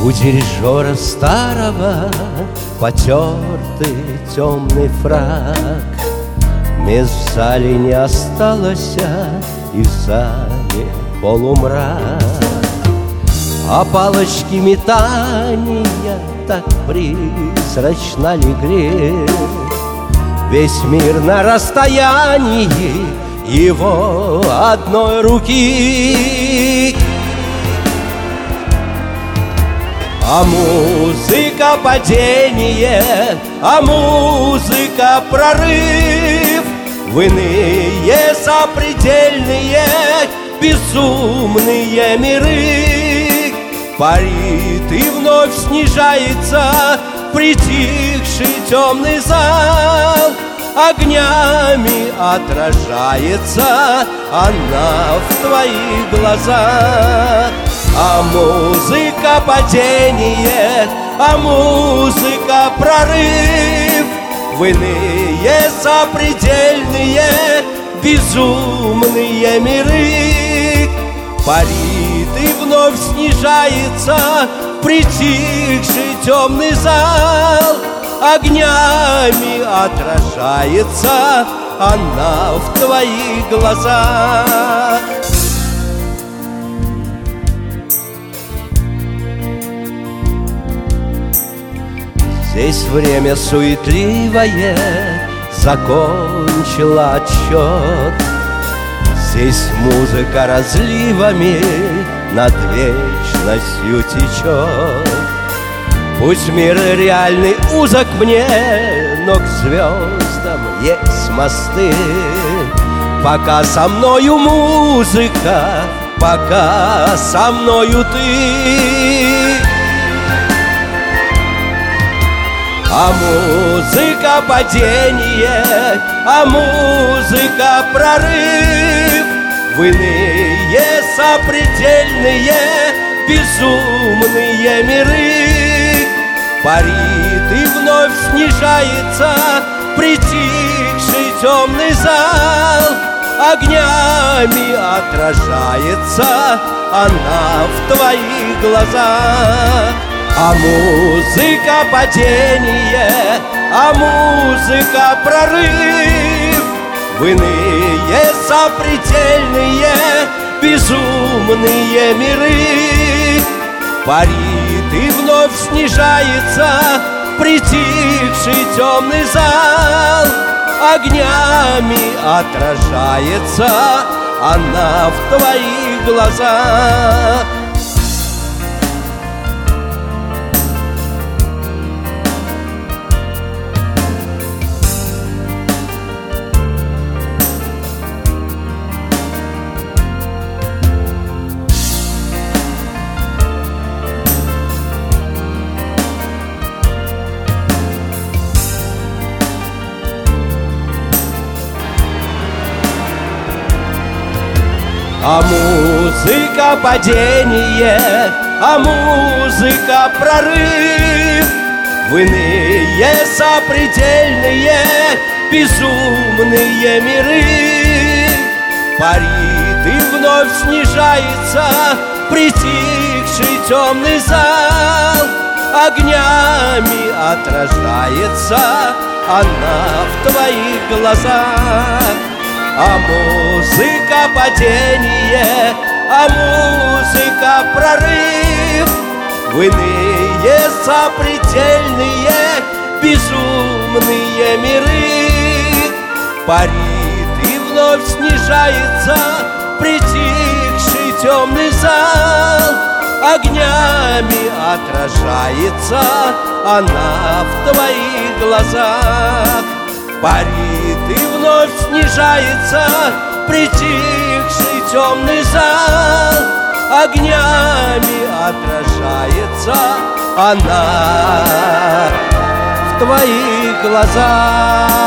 У дирижера старого потертый темный фрак. Мест в зале не осталось, и в зале полумрак. А палочки метания так призрачно легли. Весь мир на расстоянии его одной руки. А музыка падение, а музыка прорыв в иные запредельные безумные миры. Парит и вновь снижается притихший темный зал. Огнями отражается она в твоих глазах. А музыка падение, а музыка прорыв в иные запредельные безумные миры. Парит и вновь снижается притихший темный зал. Огнями отражается она в твоих глазах. Здесь время суетливое закончила отсчет. Здесь музыка разливами над вечностью течет. Пусть мир реальный узок мне, но к звездам есть мосты. Пока со мною музыка, пока со мною ты. А музыка падение, а музыка прорыв в иные запредельные безумные миры. Парит и вновь снижается притихший темный зал. Огнями отражается она в твоих глазах. А музыка падение, а музыка прорыв в иные запредельные безумные миры. Парит и вновь снижается притихший темный зал. Огнями отражается она в твоих глазах. А музыка падение, а музыка прорыв в иные запредельные безумные миры. Парит и вновь снижается притихший темный зал. Огнями отражается она в твоих глазах. А музыка падение, а музыка прорыв в иные запредельные безумные миры. Парит и вновь снижается притихший темный зал. Огнями отражается она в твоих глазах. Парит и вновь снижается притихший темный зал. Огнями отражается она в твоих глазах.